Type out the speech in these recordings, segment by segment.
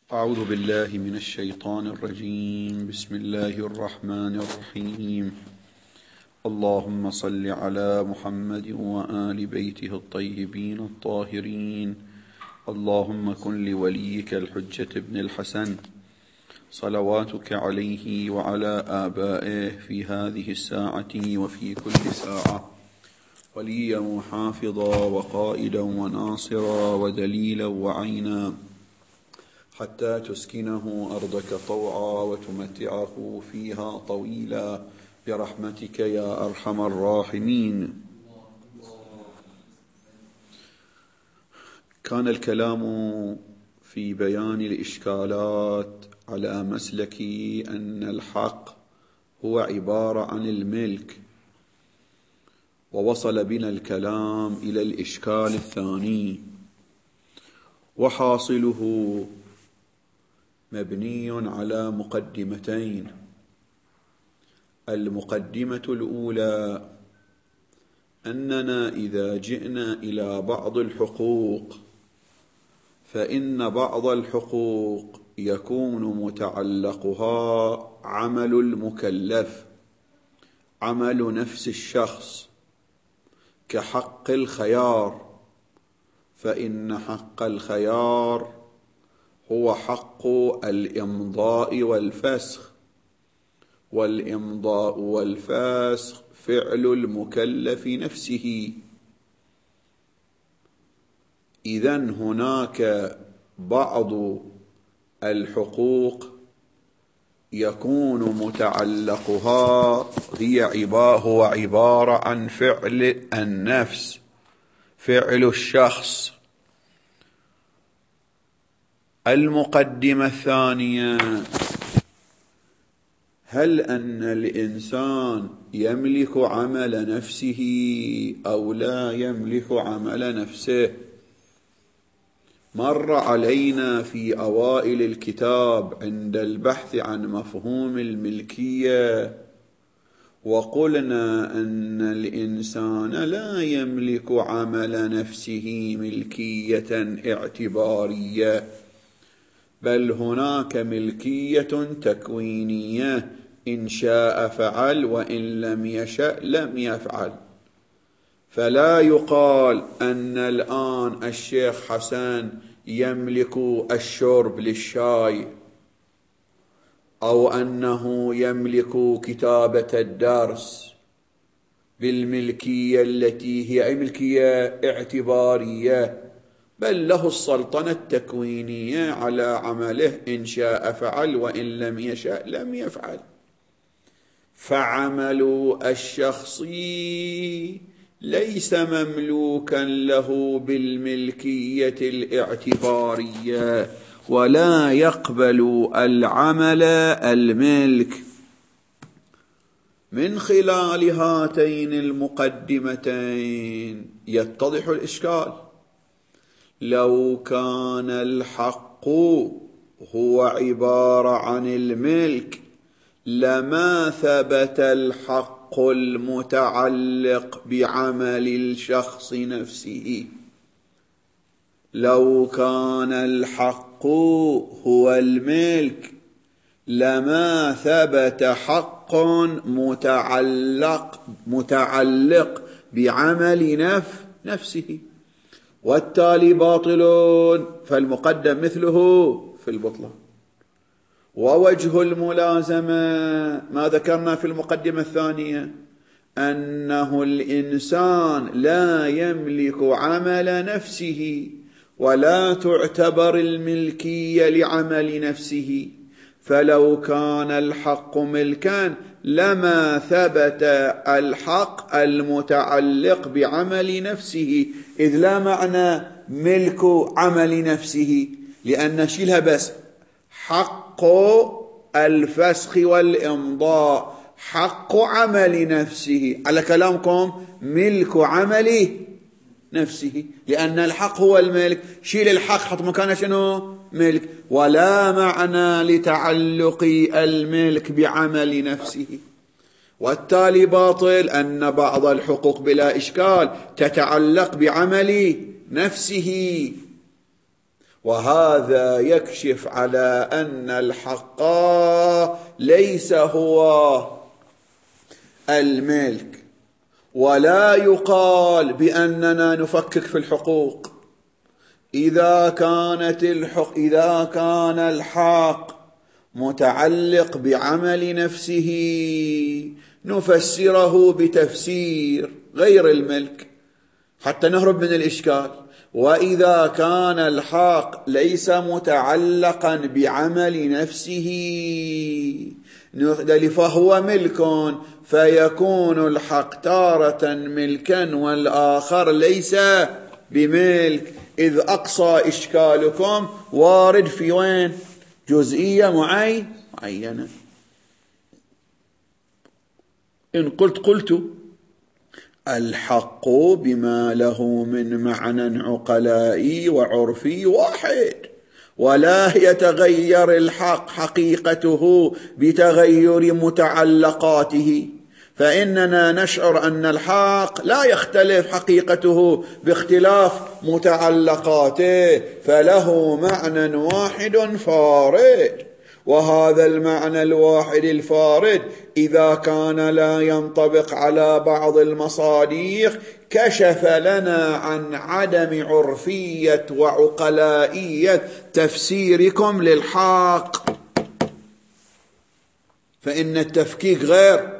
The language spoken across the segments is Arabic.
أعوذ بالله من الشيطان الرجيم. بسم الله الرحمن الرحيم. اللهم صل على محمد وآل بيته الطيبين الطاهرين. اللهم كن لوليك الحجة ابن الحسن صلواتك عليه وعلى آبائه في هذه الساعة وفي كل ساعة وليا وحافظا وقائدا وناصرا ودليلا وعينا، حتى تسكنه أرضك طوعا وتمتعه فيها طويلا برحمتك يا أرحم الراحمين. كان الكلام في بيان الإشكالات على مسلك أن الحق هو عبارة عن الملك، ووصل بنا الكلام إلى الإشكال الثاني، وحاصله مبني على مقدمتين. المقدمة الأولى أننا إذا جئنا إلى بعض الحقوق فإن بعض الحقوق يكون متعلقها عمل المكلف، عمل نفس الشخص، كحق الخيار، فإن حق الخيار هو حق الإمضاء والفسخ، والإمضاء والفسخ فعل المكلف نفسه. إذن هناك بعض الحقوق يكون متعلقها هو عبارة عن فعل النفس، فعل الشخص. المقدمة الثانية: هل أن الإنسان يملك عمل نفسه أو لا يملك عمل نفسه؟ مر علينا في أوائل الكتاب عند البحث عن مفهوم الملكية وقلنا أن الإنسان لا يملك عمل نفسه ملكية اعتبارية، بل هناك ملكية تكوينية، إن شاء فعل وإن لم يشأ لم يفعل. فلا يقال أن الآن الشيخ حسن يملك الشرب للشاي، أو أنه يملك كتابة الدرس بالملكية التي هي ملكية اعتبارية، بل له السلطنة التكوينية على عمله، إن شاء فعل وإن لم يشأ لم يفعل. فعمل الشخص ليس مملوكا له بالملكية الاعتبارية، ولا يقبل العمل الملك. من خلال هاتين المقدمتين يتضح الإشكال. لو كان الحق هو عبارة عن الملك لما ثبت الحق المتعلق بعمل الشخص نفسه. لو كان الحق هو الملك لما ثبت حق متعلق بعمل نفسه، والتالي باطل، فالمقدم مثله في البطلان. ووجه الملازمة ما ذكرنا في المقدمة الثانية، أنه الإنسان لا يملك عمل نفسه ولا تعتبر الملكية لعمل نفسه. فلو كان الحق ملكا لما ثبت الحق المتعلق بعمل نفسه، إذ لا معنى ملك عمل نفسه، لأن نشيلها بس حق الفسخ والإمضاء، حق عمل نفسه. على كلامكم ملك عمل نفسه، لأن الحق هو الملك، شيل الحق حط مكانه شنو؟ ملك. ولا معنى لتعلق الملك بعمل نفسه. والتالي باطل أن بعض الحقوق بلا إشكال تتعلق بعمل نفسه، وهذا يكشف على أن الحق ليس هو الملك. ولا يقال بأننا نفكك في الحقوق. إذا كان الحق متعلق بعمل نفسه نفسره بتفسير غير الملك حتى نهرب من الإشكال. وإذا كان الحق ليس متعلقا بعمل نفسه فهو ملك، فيكون الحق تارة ملكا والآخر ليس بملك، إذ أقصى إشكالكم وارد في وين؟ جزئية معينة. إن قلت الحق بما له من معنى عقلائي وعرفي واحد، ولا يتغير الحق حقيقته بتغير متعلقاته، فإننا نشعر أن الحق لا يختلف حقيقته باختلاف متعلقاته، فله معنى واحد فارد. وهذا المعنى الواحد الفارد إذا كان لا ينطبق على بعض المصاديق كشف لنا عن عدم عرفية وعقلائية تفسيركم للحق، فإن التفكيك غير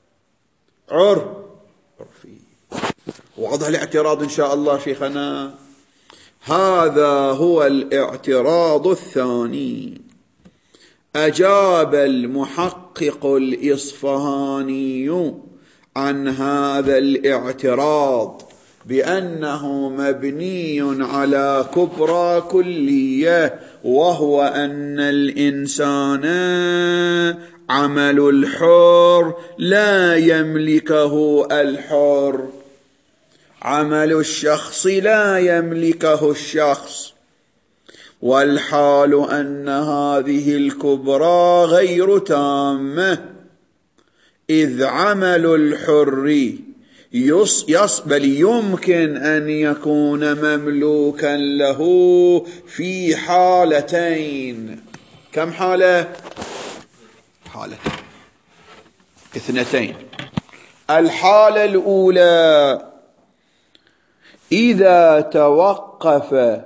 عرفي. واضح الاعتراض إن شاء الله شيخنا. هذا هو الاعتراض الثاني. أجاب المحقق الإصفهاني عن هذا الاعتراض بأنه مبني على كبرى كلية، وهو أن الإنسان عمل الحر لا يملكه الحر، عمل الشخص لا يملكه الشخص، والحال أن هذه الكبرى غير تامة، إذ عمل الحر بل يمكن أن يكون مملوكا له في حالتين. كم حالة؟ حالتين اثنتين. الحالة الأولى إذا توقف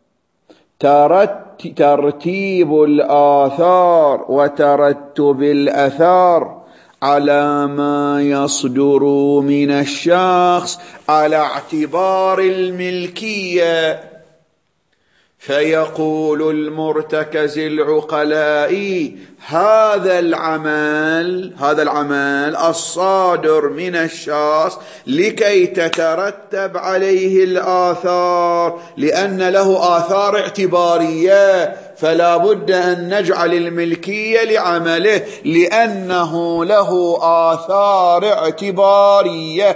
ترتيب الآثار وترتب الأثار على ما يصدر من الشخص على اعتبار الملكية، فيقول المرتكز العقلائي هذا العمل الصادر من الشخص لكي تترتب عليه الآثار، لأن له آثار اعتبارية، فلا بد أن نجعل الملكية لعمله لأنه له آثار اعتبارية.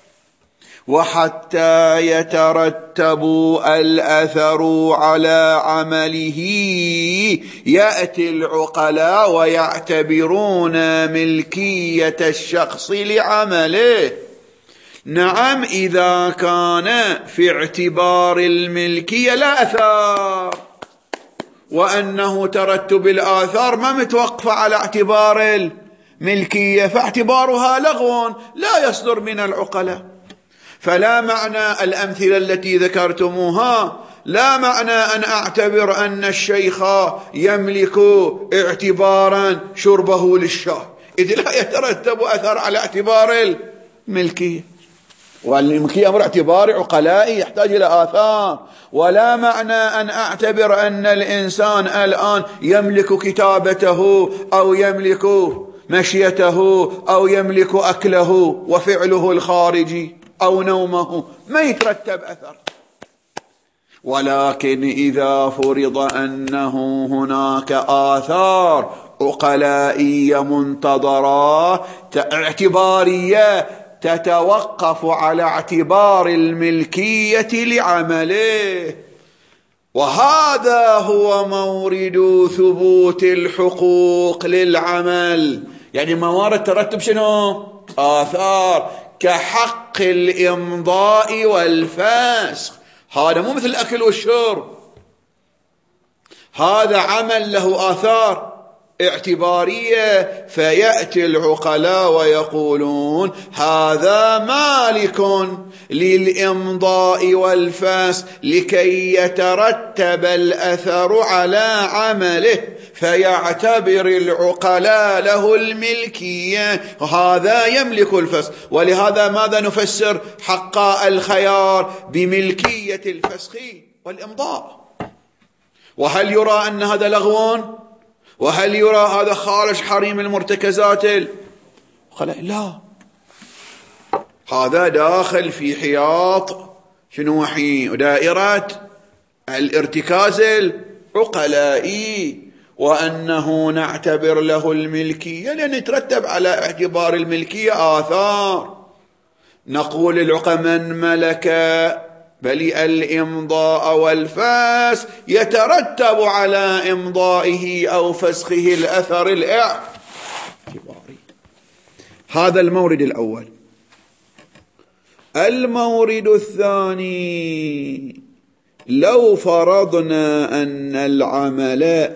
وحتى يترتب الأثر على عمله يأتي العقلاء ويعتبرون ملكية الشخص لعمله. نعم، إذا كان في اعتبار الملكية لا أثار، وأنه ترتب الآثار ما متوقفة على اعتبار الملكية، فاعتبارها لغو لا يصدر من العقلاء. فلا معنى الأمثلة التي ذكرتموها، لا معنى أن أعتبر أن الشيخ يملك اعتبارا شربه للشاه، إذ لا يترتب أثر على اعتبار الملكية، والملكية أمر اعتباري عقلائي يحتاج إلى آثار. ولا معنى أن أعتبر أن الإنسان الآن يملك كتابته أو يملك مشيته أو يملك أكله وفعله الخارجي أو نومه، ما يترتب أثر. ولكن إذا فرض أنه هناك آثار عقلائية منتظرة اعتبارية تتوقف على اعتبار الملكية لعمله، وهذا هو مورد ثبوت الحقوق للعمل. يعني موارد ترتب شنو؟ آثار، كحق الإمضاء والفسخ. هذا مو مثل الأكل والشرب، هذا عمل له آثار اعتبارية، فيأتي العقلاء ويقولون هذا مالك للإمضاء والفاس لكي يترتب الأثر على عمله، فيعتبر العقلاء له الملكية، وهذا يملك الفسخ. ولهذا ماذا نفسر حقاء الخيار؟ بملكية الفسخ والإمضاء. وهل يرى أن هذا لغو؟ وهل يرى هذا خارج حريم المرتكزات؟ لا، هذا داخل في حياط شنو دائرة الارتكاز العقلائي، وأنه نعتبر له الملكية لأن يترتب على اعتبار الملكية آثار. نقول العقلاء من ملك بل الإمضاء والفاس يترتب على إمضائه أو فسخه الأثر الاعتباري. هذا المورد الأول. المورد الثاني: لو فرضنا أن العمل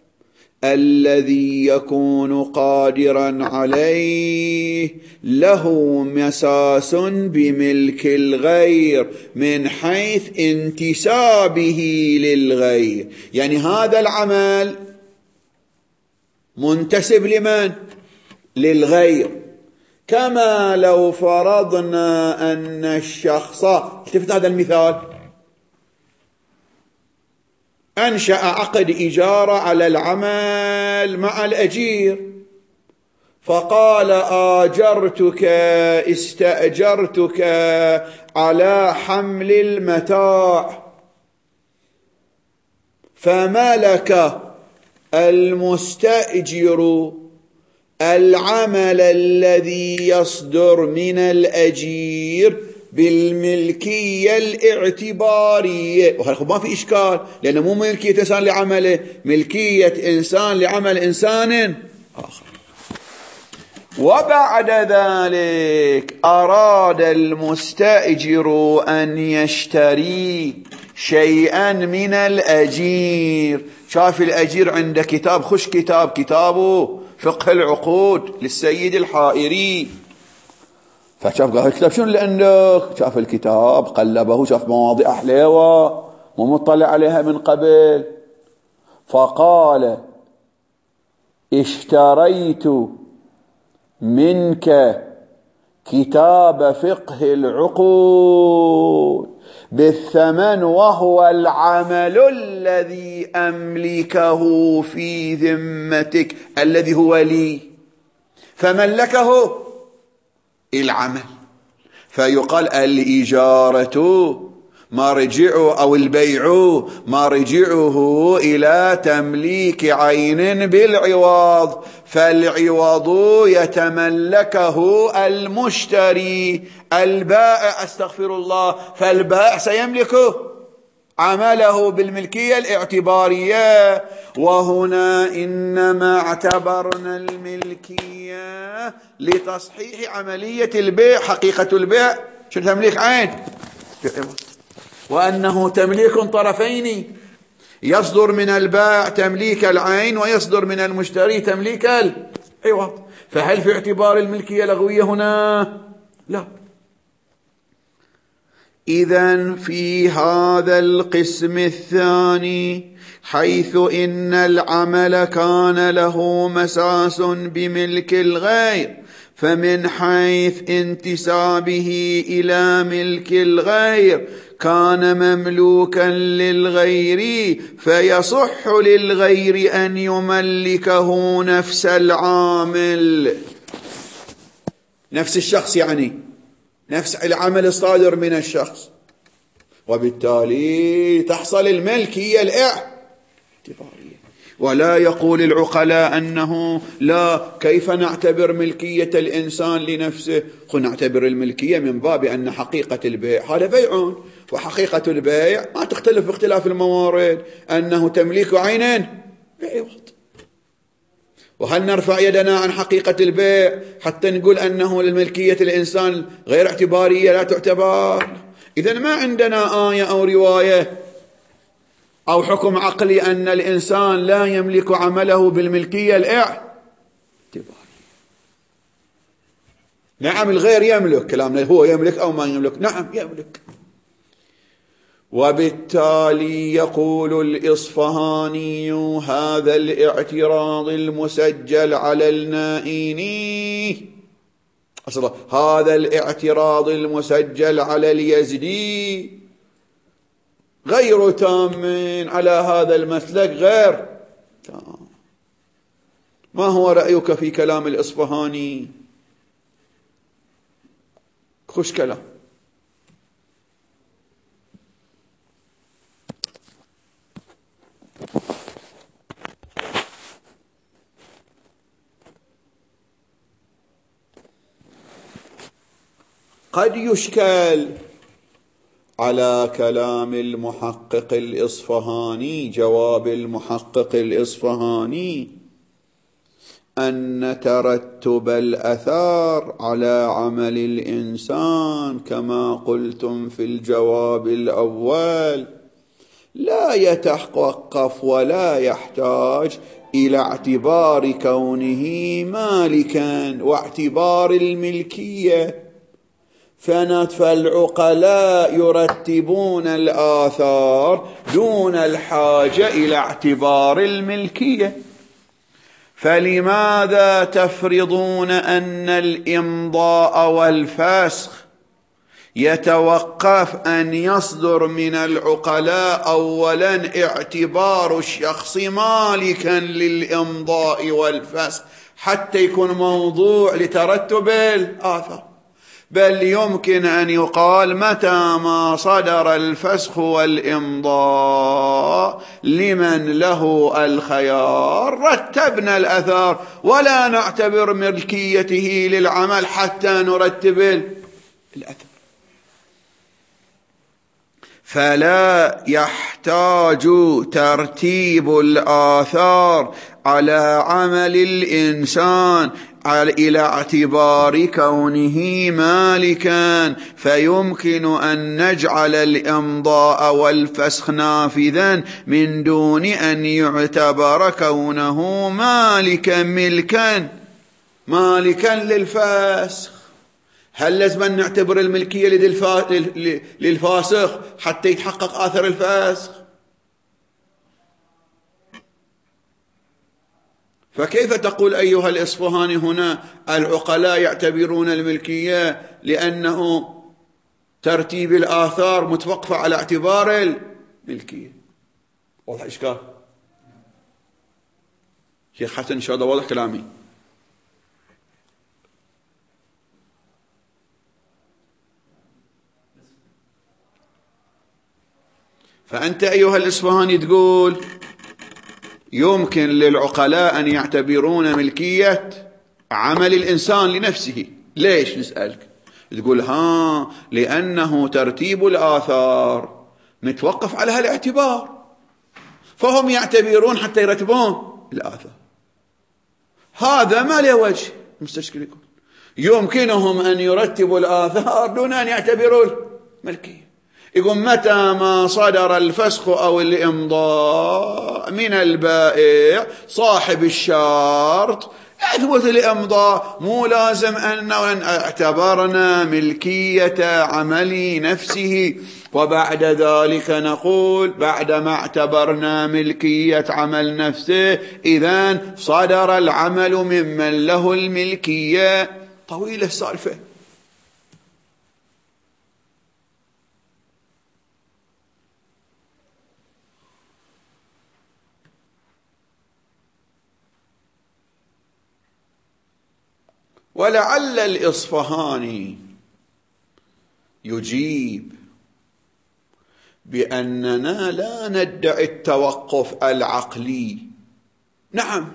الذي يكون قادرا عليه له مساس بملك الغير من حيث انتسابه للغير، يعني هذا العمل منتسب لمن؟ للغير. كما لو فرضنا أن الشخص، التفت هذا المثال، أنشأ عقد إجارة على العمل مع الأجير، فقال آجرتك استأجرتك على حمل المتاع، فملك المستأجر العمل الذي يصدر من الأجير بالملكية الاعتبارية. ما في إشكال، لأنه مو ملكية إنسان لعمله، ملكية إنسان لعمل إنسان آخر. وبعد ذلك أراد المستأجر أن يشتري شيئا من الأجير. شاف الأجير عنده كتاب، خش كتابه فقه العقود للسيد الحائري، فشاف قال الكتاب شنو اللي عندك؟ شاف الكتاب قلبه، شاف مواضيع حلوة مو مطلع عليها من قبل، فقال اشتريت منك كتاب فقه العقود بالثمن وهو العمل الذي أملكه في ذمتك الذي هو لي، فملكه العمل. فيقال الإجارة مرجع أو البيع مرجعه إلى تمليك عين بالعوض، فالعوض يتملكه المشتري، البائع استغفر الله، فالبائع سيملك عمله بالملكية الاعتبارية. وهنا إنما اعتبرنا الملكية لتصحيح عملية البيع. حقيقة البيع شو؟ تمليك عين، وأنه تمليك طرفين، يصدر من البائع تمليك العين ويصدر من المشتري تمليك العوض. فهل في اعتبار الملكية لغوية هنا؟ لا. إذن في هذا القسم الثاني حيث إن العمل كان له مساس بملك الغير، فمن حيث انتسابه إلى ملك الغير كان مملوكا للغير، فيصح للغير أن يملكه نفس العامل، نفس الشخص، يعني نفس العمل الصادر من الشخص، وبالتالي تحصل الملكية الاعتبارية. ولا يقول العقلاء أنه لا، كيف نعتبر ملكية الإنسان لنفسه؟ نعتبر الملكية من باب أن حقيقة البيع هذا بيع، وحقيقة البيع ما تختلف باختلاف الموارد، أنه تمليك عين بعوض. وهل نرفع يدنا عن حقيقة البيع حتى نقول أنه الملكية الإنسان غير اعتبارية لا تعتبر؟ إذن ما عندنا آية أو رواية أو حكم عقلي أن الإنسان لا يملك عمله بالملكية الاعتبارية. نعم الغير يملك، كلامنا هو يملك أو ما يملك، نعم يملك. وبالتالي يقول الإصفهاني هذا الاعتراض المسجل على النائيني، أصلا هذا الاعتراض المسجل على اليزدي غير تام على هذا المسلك، غير تام. ما هو رأيك في كلام الإصفهاني؟ خوش كلام. قد يشكل على كلام المحقق الإصفهاني، جواب المحقق الإصفهاني، أن ترتب الأثار على عمل الإنسان كما قلتم في الجواب الأول لا يتوقف ولا يحتاج إلى اعتبار كونه مالكا واعتبار الملكية. فالعقلاء يرتبون الآثار دون الحاجة إلى اعتبار الملكية. فلماذا تفرضون أن الإمضاء والفسخ يتوقف أن يصدر من العقلاء أولا اعتبار الشخص مالكا للإمضاء والفسخ حتى يكون موضوع لترتب الآثار؟ بل يمكن أن يقال متى ما صدر الفسخ والإمضاء لمن له الخيار رتبنا الأثار ولا نعتبر ملكيته للعمل حتى نرتب الأثر. فلا يحتاج ترتيب الآثار على عمل الإنسان إلى اعتبار كونه مالكا، فيمكن أن نجعل الإمضاء والفسخ نافذا من دون أن يعتبر كونه مالكا مالكا للفسخ. هل لازم نعتبر الملكية للفاسخ حتى يتحقق آثر الفسخ؟ فكيف تقول أيها الإصفهاني هنا العقلاء يعتبرون الملكية لأنه ترتيب الآثار متوقفة على اعتبار الملكية؟ واضح إشكال؟ شيخ حسن إن شاء الله واضح كلامي. فأنت أيها الإصفهاني تقول يمكن للعقلاء أن يعتبرون ملكية عمل الإنسان لنفسه. ليش نسألك؟ تقول لأنه ترتيب الآثار متوقف على هالاعتبار، فهم يعتبرون حتى يرتبون الآثار. هذا ما له وجه مستشكل. يكون يمكنهم أن يرتبوا الآثار دون أن يعتبروا الملكية. يقول متى ما صدر الفسخ أو الإمضاء من البائع صاحب الشرط يثبت الإمضاء، مو لازم أنه اعتبرنا ملكية عمل نفسه. وبعد ذلك نقول بعدما اعتبرنا ملكية عمل نفسه إذن صدر العمل ممن له الملكية. طويلة السالفة. ولعل الإصفهاني يجيب بأننا لا ندعي التوقف العقلي. نعم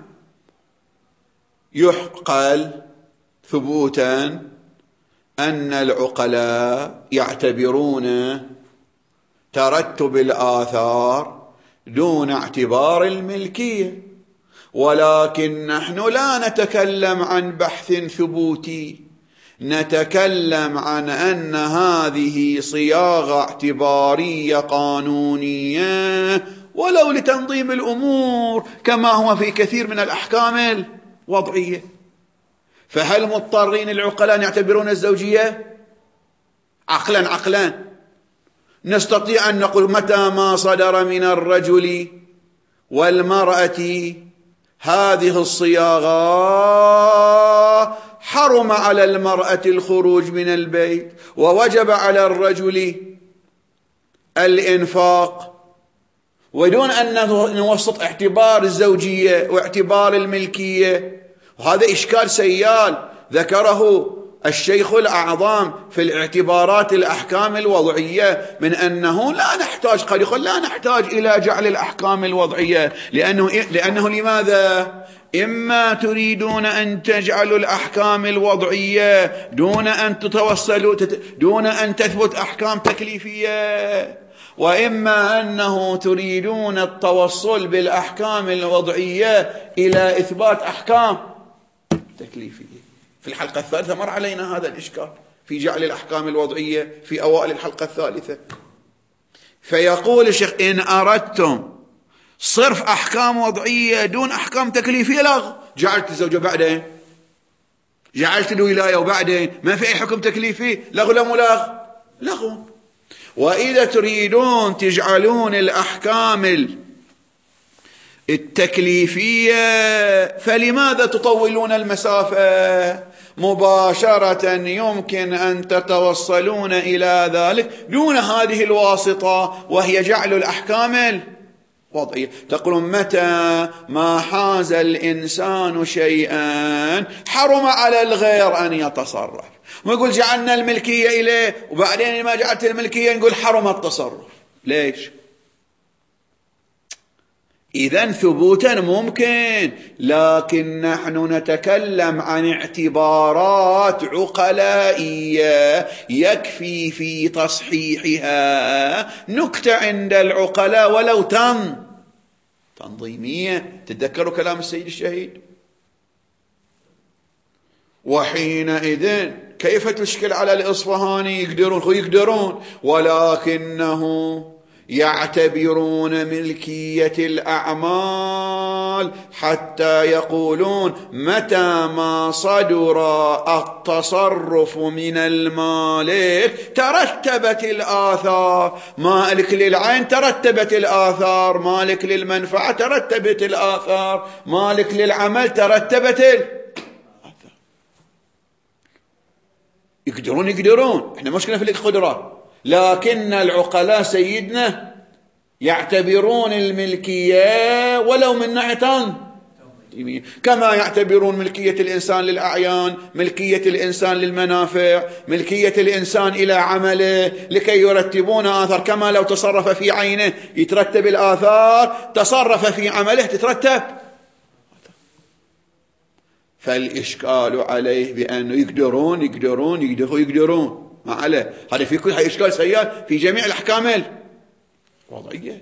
يحقل ثبوتا أن العقلاء يعتبرون ترتب الآثار دون اعتبار الملكية، ولكن نحن لا نتكلم عن بحث ثبوتي، نتكلم عن أن هذه صياغة اعتبارية قانونية ولو لتنظيم الأمور كما هو في كثير من الأحكام الوضعية. فهل مضطرين العقلاء أن يعتبرون الزوجية؟ عقلا نستطيع أن نقول متى ما صدر من الرجل والمرأة هذه الصياغة حرم على المرأة الخروج من البيت ووجب على الرجل الإنفاق، ودون أن نوسط اعتبار الزوجية واعتبار الملكية. وهذا إشكال سيال ذكره الشيخ الأعظم في الاعتبارات الأحكام الوضعية، من أنه لا نحتاج، قد يقول لا نحتاج إلى جعل الأحكام الوضعية، لأنه لماذا؟ إما تريدون أن تجعلوا الأحكام الوضعية دون أن تتوصلوا دون أن تثبت أحكام تكليفية، وإما أنه تريدون التوصل بالأحكام الوضعية إلى إثبات أحكام تكليفية. في الحلقة الثالثة مر علينا هذا الإشكال في جعل الأحكام الوضعية في أوائل الحلقة الثالثة. فيقول الشيخ إن أردتم صرف أحكام وضعية دون أحكام تكليفية لغو، جعلت الزوجة بعدين، جعلت الولاية وبعدين ما في أي حكم تكليفي، لغو لا ملاغ؟ لغو. وإذا تريدون تجعلون الأحكام التكليفية فلماذا تطولون المسافة؟ مباشرة يمكن أن تتوصلون إلى ذلك دون هذه الواسطة وهي جعل الأحكام الوضعية. تقولون متى ما حاز الإنسان شيئا حرم على الغير أن يتصرف، ما يقول جعلنا الملكية إليه وبعدين ما جعلت الملكية نقول حرم التصرف. ليش؟ إذن ثبوتا ممكن، لكن نحن نتكلم عن اعتبارات عقلائية يكفي في تصحيحها نكتة عند العقلاء ولو تنظيمية. تتذكروا كلام السيد الشهيد؟ وحينئذ كيف تشكل على الإصفهاني؟ يقدرون ولكنه يعتبرون ملكية الأعمال حتى يقولون متى ما صدر التصرف من المالك ترتبت الآثار، مالك للعين ترتبت الآثار، مالك للمنفعة ترتبت الآثار، مالك للعمل ترتبت الآثار. يقدرون احنا مشكلة في القدرات، لكن العقلاء سيدنا يعتبرون الملكية ولو من ناحية كما يعتبرون ملكية الإنسان للأعيان، ملكية الإنسان للمنافع، ملكية الإنسان إلى عمله لكي يرتبون آثار. كما لو تصرف في عينه يترتب الآثار، تصرف في عمله تترتب. فالإشكال عليه بأنه يقدرون ما عليه، هذا في كل إشكال سيال في جميع الأحكام الوضعية.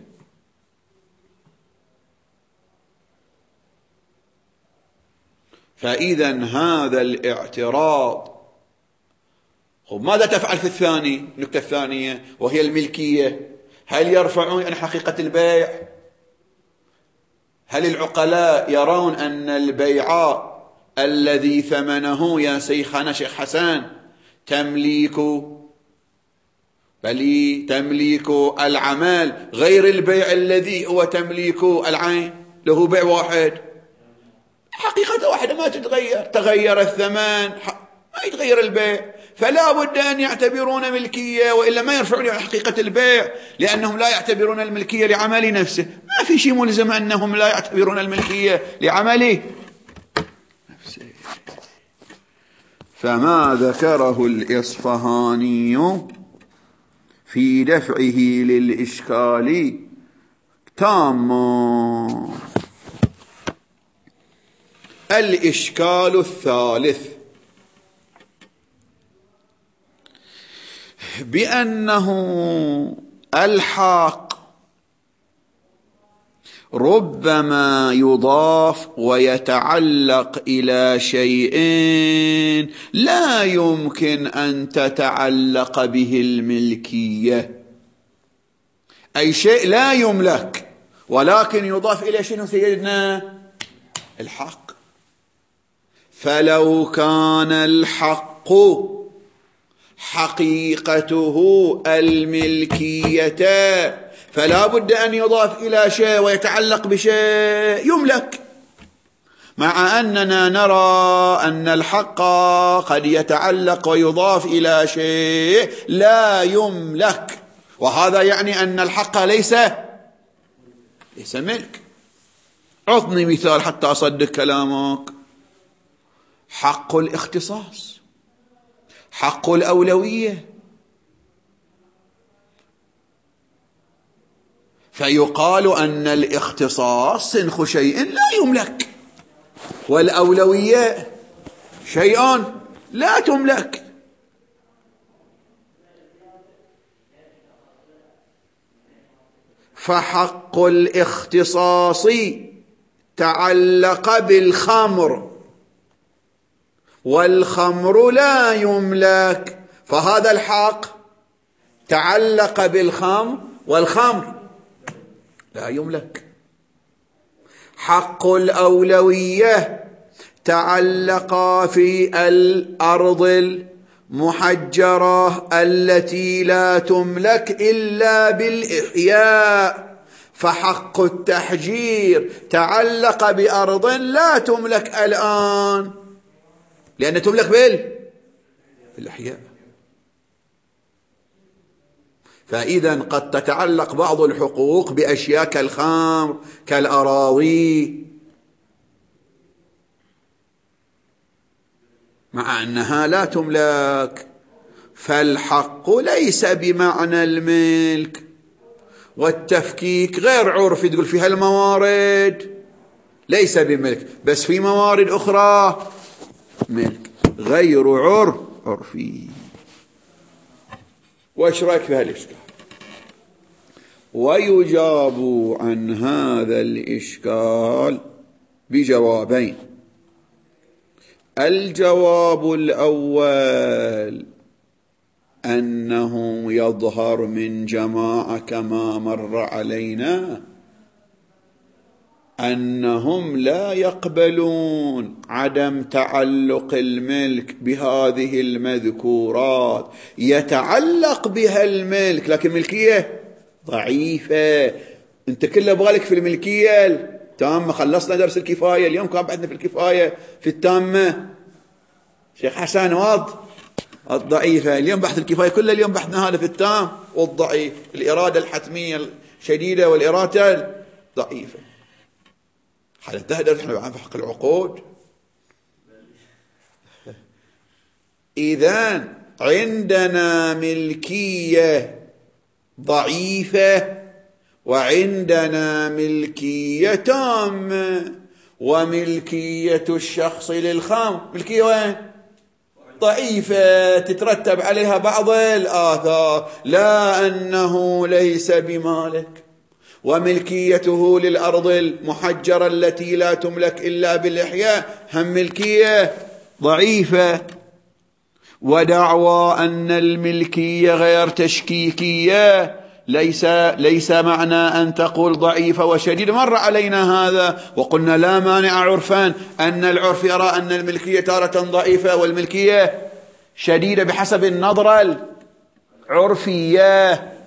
فإذا هذا الاعتراض. ماذا تفعل في الثاني؟ النكتة الثانية وهي الملكية، هل يرفعون عن حقيقة البيع؟ هل العقلاء يرون أن البيع الذي ثمنه يا شيخنا شيخ حسن تمليك العمل غير البيع الذي هو تمليك العين، له بيع واحد، حقيقة واحدة ما تتغير، تغير الثمن ما يتغير البيع، فلا بد أن يعتبرون ملكية وإلا ما يرفعون حقيقة البيع، لأنهم لا يعتبرون الملكية لعمل نفسه. ما في شيء ملزم أنهم لا يعتبرون الملكية لعمله نفسه. فما ذكره الإصفهاني في دفعه للإشكال تام. الإشكال الثالث بأنه الحق ربما يضاف ويتعلق إلى شيء لا يمكن أن تتعلق به الملكية، أي شيء لا يملك ولكن يضاف إلى شنو سيدنا؟ الحق. فلو كان الحق حقيقته الملكية فلا بد أن يضاف إلى شيء ويتعلق بشيء يملك، مع أننا نرى أن الحق قد يتعلق ويضاف إلى شيء لا يملك، وهذا يعني أن الحق ليس ملك. أعطني مثال حتى أصدق كلامك. حق الاختصاص، حق الأولوية، فيقال أن الاختصاص سنخ شيء لا يملك، والأولوية شيء لا تملك. فحق الاختصاص تعلق بالخمر، والخمر لا يملك، فهذا الحق تعلق بالخمر والخمر لا يملك. حق الأولوية تعلق في الأرض المحجرة التي لا تملك إلا بالإحياء، فحق التحجير تعلق بأرض لا تملك الآن لأن تملك بالإحياء. فإذا قد تتعلق بعض الحقوق بأشياء كالخمر كالأراضي، مع أنها لا تملك. فالحق ليس بمعنى الملك، والتفكيك غير عرفي تقول فيها الموارد ليس بملك، بس في موارد أخرى ملك غير عرفي. وإيش رأيك في هالإشكال؟ ويجاب عن هذا الإشكال بجوابين. الجواب الأول أنه يظهر من جماعة كما مر علينا أنهم لا يقبلون عدم تعلق الملك بهذه المذكورات، يتعلق بها الملك لكن ملكية ضعيفة. انت كله بغالك في الملكية التامة. خلصنا درس الكفاية، اليوم كان بحثنا في الكفاية في التامة شيخ حسن واض الضعيفة. اليوم بحث الكفاية كله اليوم بحثنا هذا في التام والضعيف، الإرادة الحتمية الشديدة والإرادة الضعيفة. حتى تهدر احنا عن حق العقود. إذن عندنا ملكية ضعيفة وعندنا ملكية تامة، وملكية الشخص للخمر ملكية وين؟ ضعيفة، تترتب عليها بعض الآثار، لا أنه ليس بمالك. وملكيته للأرض المحجرة التي لا تملك إلا بالإحياء هم ملكية ضعيفة. ودعوى أن الملكية غير تشكيكية ليس معنى أن تقول ضعيفة وشديدة. مر علينا هذا وقلنا لا مانع عرفا أن العرف يرى أن الملكية تارة ضعيفة والملكية شديدة بحسب النظرة العرفية.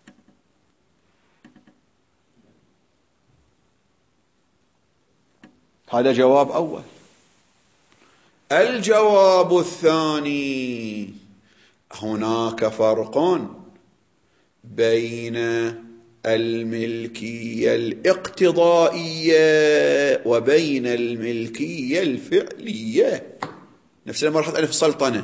هذا جواب أول. الجواب الثاني: هناك فرق بين الملكية الاقتضائية وبين الملكية الفعلية. نفس ما رحت أنا في السلطنة،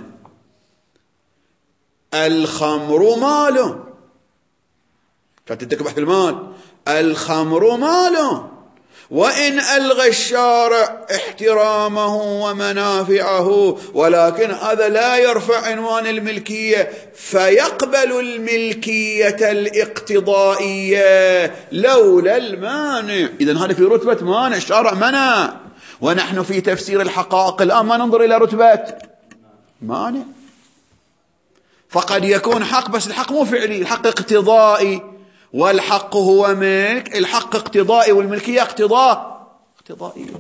الخمر مال، كانت تكبح في المال، الخمر مال، وإن ألغى الشارع احترامه ومنافعه، ولكن هذا لا يرفع عنوان الملكية، فيقبل الملكية الاقتضائية لولا المانع. إذن هذا في رتبة مانع، الشارع منع، ونحن في تفسير الحقائق الآن ما ننظر إلى رتبة مانع. فقد يكون حق بس الحق مو فعلي، الحق اقتضائي، والحق هو ملك، الحق اقتضائي والملكية اقتضائية.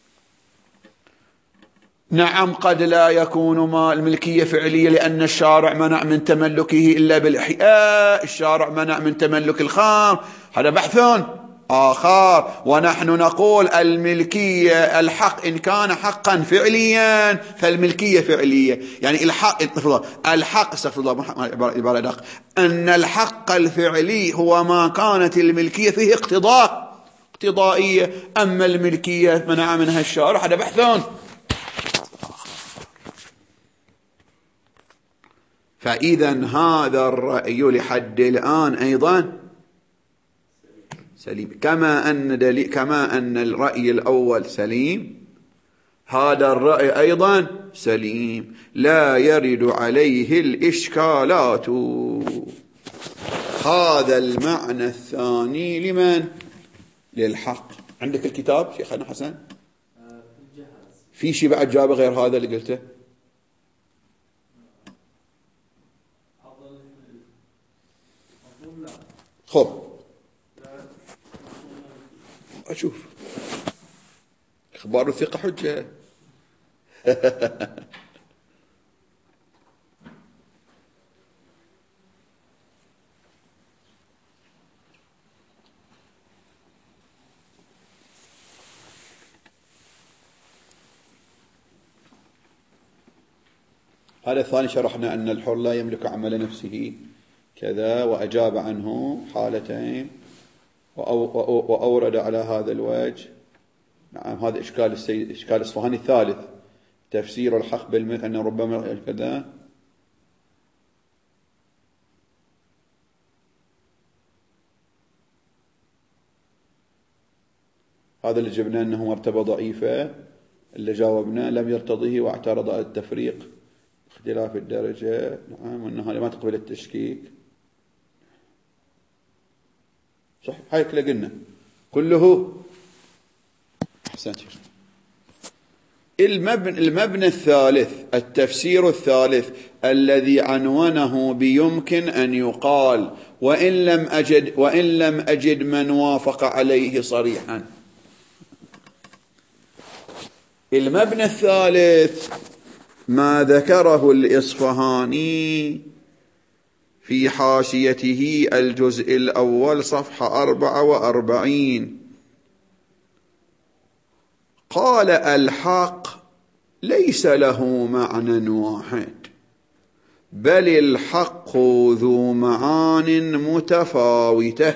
نعم قد لا يكون ما الملكية فعلية لأن الشارع منع من تملكه إلا بالإحياء، الشارع منع من تملك الخمر، هذا بحث آخر. ونحن نقول الملكية الحق إن كان حقا فعليا فالملكية فعلية، يعني الحق استغفر الله عبارة دقيقة، أن الحق الفعلي هو ما كانت الملكية فيه اقتضائية، أما الملكية منع منها الشارع هذا بحث. فإذا هذا الرأي لحد الآن أيضا سليم، كما أن الرأي الأول سليم، هذا الرأي أيضا سليم لا يرد عليه الإشكالات. هذا المعنى الثاني لمن؟ للحق. عندك الكتاب شيخنا حسن؟ في شيء بعد جابه غير هذا اللي قلته؟ خب أشوف إخبار الثقة حجة. هذا الثاني شرحنا أن الحر لا يملك عمل نفسه كذا، وأجاب عنه حالتين وأورد على هذا الوجه. نعم هذا إشكال إصفهاني الثالث، تفسير الحق بالملك أنه ربما كذا. هذا اللي جبنا أنه مرتبة ضعيفة، اللي جاوبنا لم يرتضيه واعترض على التفريق اختلاف الدرجة. نعم وأنه هذا ما تقبل التشكيك. صح هاي كله قلنا كله. أحسنت. المبنى الثالث، التفسير الثالث الذي عنونه بيمكن أن يقال وإن لم أجد من وافق عليه صريحا. المبنى الثالث ما ذكره الإصفهاني في حاشيته الجزء الأول صفحة 44. قال الحق ليس له معنى واحد، بل الحق ذو معان متفاوتة.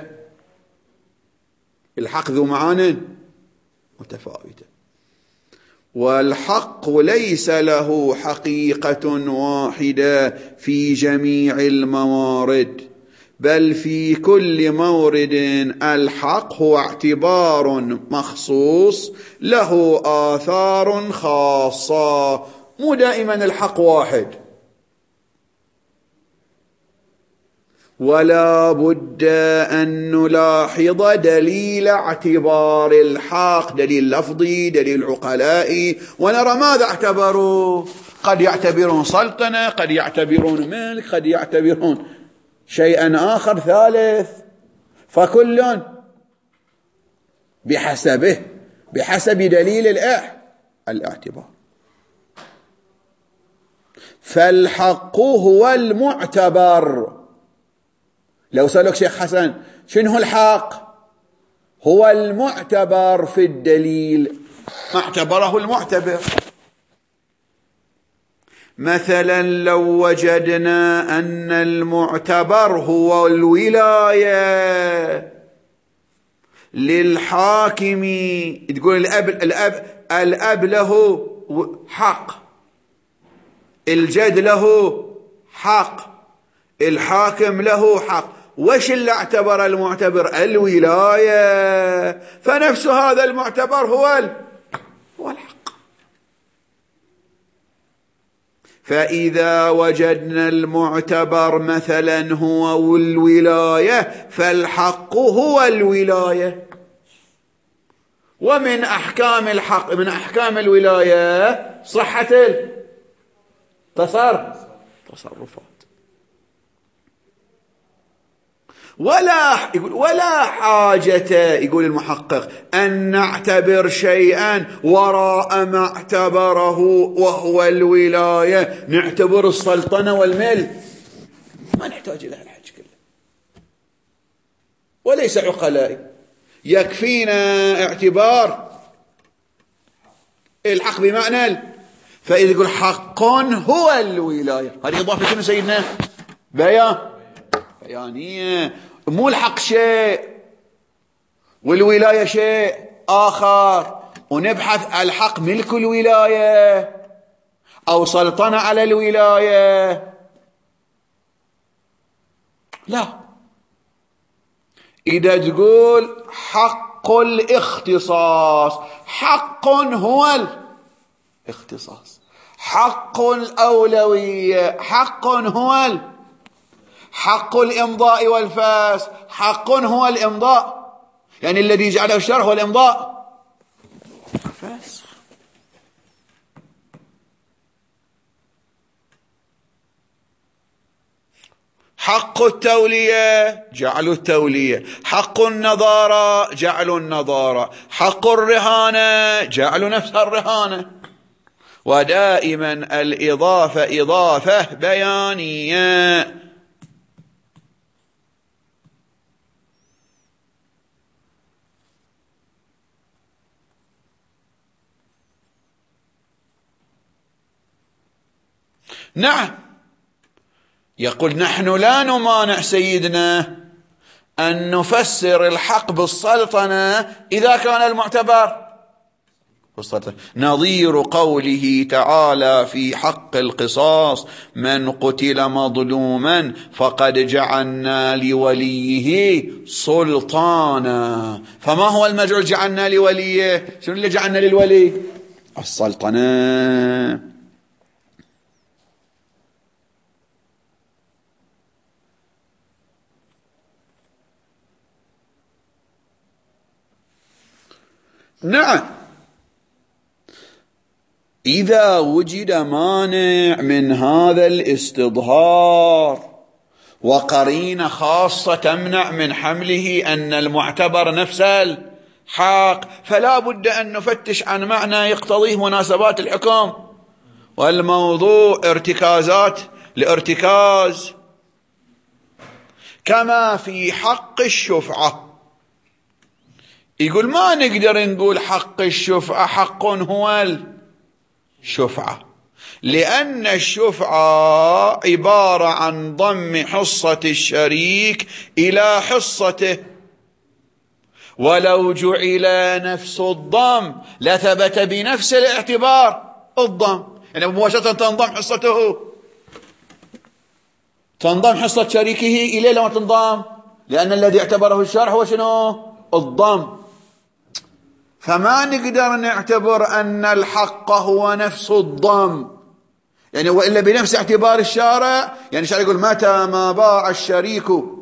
الحق ذو معان متفاوتة، والحق ليس له حقيقة واحدة في جميع الموارد، بل في كل مورد الحق هو اعتبار مخصوص له آثار خاصة. مو دائما الحق واحد، ولا بد أن نلاحظ دليل اعتبار الحق، دليل لفظي دليل عقلائي، ونرى ماذا اعتبروا. قد يعتبرون سلطنة، قد يعتبرون ملك، قد يعتبرون شيئا آخر ثالث، فكل بحسب دليل الاعتبار. فالحق هو المعتبر. لو سألك شيخ حسن شنو الحق؟ هو المعتبر في الدليل، ما اعتبره المعتبر. مثلا لو وجدنا أن المعتبر هو الولاية للحاكم، تقول الأب له حق، الجد له حق، الحاكم له حق. وش اللي اعتبر المعتبر؟ الولاية. فنفس هذا المعتبر هو الحق. فإذا وجدنا المعتبر مثلا هو الولاية فالحق هو الولاية. ومن أحكام الحق، من أحكام الولاية صحة التصرفات. ولا حاجة، يقول المحقق، أن نعتبر شيئا وراء ما اعتبره وهو الولاية، نعتبر السلطنة والملك، ما نحتاج إلى الحج كله، وليس عقلائي، يكفينا اعتبار الحق بمعنى فإذا يقول حق هو الولاية، هذه إضافة شنو سيدنا؟ بيانية، مو الحق شيء والولاية شيء آخر، ونبحث الحق ملك الولاية أو سلطنة على الولاية، لا. إذا تقول حق الاختصاص، حق هو الاختصاص، حق الأولوية، حق هو حق الإمضاء والفاس، حق هو الإمضاء، يعني الذي جعله الشرع هو الإمضاء، فاس. حق التولية جعلوا التولية، حق النظارة جعلوا النظارة، حق الرهانة جعلوا نفس الرهانة. ودائما الإضافة إضافة بيانية. نعم، يقول نحن لا نمانع سيدنا أن نفسر الحق بالسلطنة إذا كان المعتبر بالسلطنة، نظير قوله تعالى في حق القصاص: من قتل مظلوما فقد جعلنا لوليه سلطانا. فما هو المجعول جعلنا لوليه؟ شنو اللي جعلنا للولي؟ السلطنة. نعم، إذا وجد مانع من هذا الاستظهار وقرينة خاصة تمنع من حمله أن المعتبر نفس الحق، فلا بد أن نفتش عن معنى يقتضيه مناسبات الحكم، والموضوع ارتكازات لارتكاز، كما في حق الشفعة. يقول ما نقدر نقول حق الشفعة حق هو الشفعة، لأن الشفعة عبارة عن ضم حصة الشريك إلى حصته، ولو جعل نفس الضم لثبت بنفس الاعتبار الضم، يعني مباشرة تنضم حصته، تنضم حصة شريكه إليه لما تنضم، لأن الذي اعتبره الشرع هو شنو؟ الضم. فما نقدر نعتبر أن الحق هو نفس الضم، يعني وإلا بنفس اعتبار الشارع، يعني الشارع يقول متى ما باع الشريك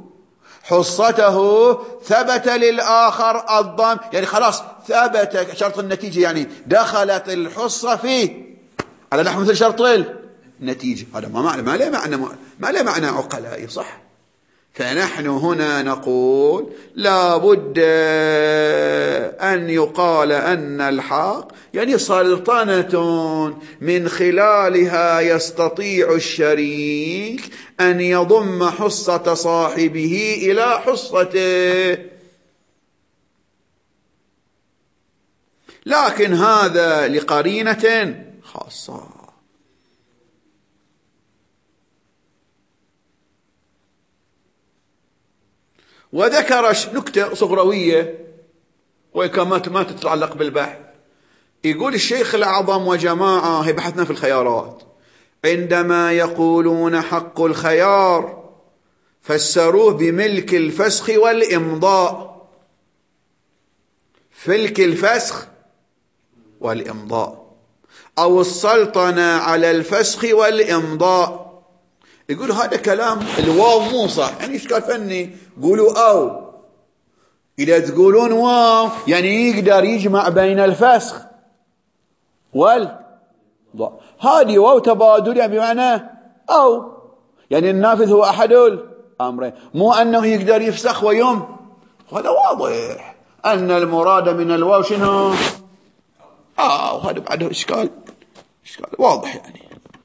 حصته ثبت للآخر الضم، يعني خلاص ثبت شرط النتيجة، يعني دخلت الحصة فيه على نحو مثل شرط النتيجة. هذا ما له معنى عقلائي، صح؟ فنحن هنا نقول لا بد أن يقال أن الحق يعني سلطنة من خلالها يستطيع الشريك أن يضم حصة صاحبه إلى حصته، لكن هذا لقرينة خاصة. وذكر نكتة صغروية وكان ما تتعلق بالبحث. يقول الشيخ الأعظم وجماعة، هي بحثنا في الخيارات، عندما يقولون حق الخيار فسروه بملك الفسخ والإمضاء، فلك الفسخ والإمضاء، أو السلطنة على الفسخ والإمضاء. يقول هذا كلام الواو مو صح، يعني إشكال فني، قولوا أو. إذا تقولون واو يعني يقدر يجمع بين الفسخ والإمضاء، هذه واو تبادل يعني بمعنى أو، يعني النافذ هو أحد أمرين، مو أنه يقدر يفسخ ويوم. هذا واضح أن المراد من الواو شنو؟ وهذا بعده إشكال واضح يعني.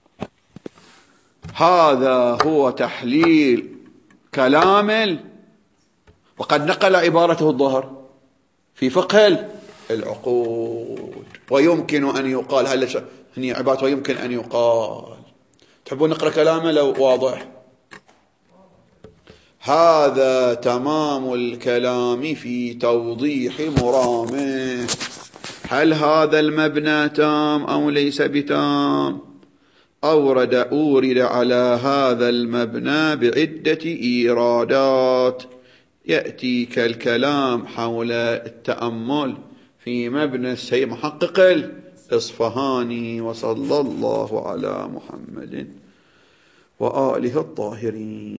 هذا هو تحليل كلام وقد نقل عبارته الظاهر في فقه العقود. ويمكن أن يقال هني عبارة ويمكن أن يقال. تحبون نقرأ كلامه لو واضح؟ هذا تمام الكلام في توضيح مرامه. هل هذا المبنى تام أو ليس بتام؟ أورد على هذا المبنى بعدة إيرادات يأتيك الكلام حول التأمل في مبنى السيد محقق الإصفهاني. وصلى الله على محمد وآله الطاهرين.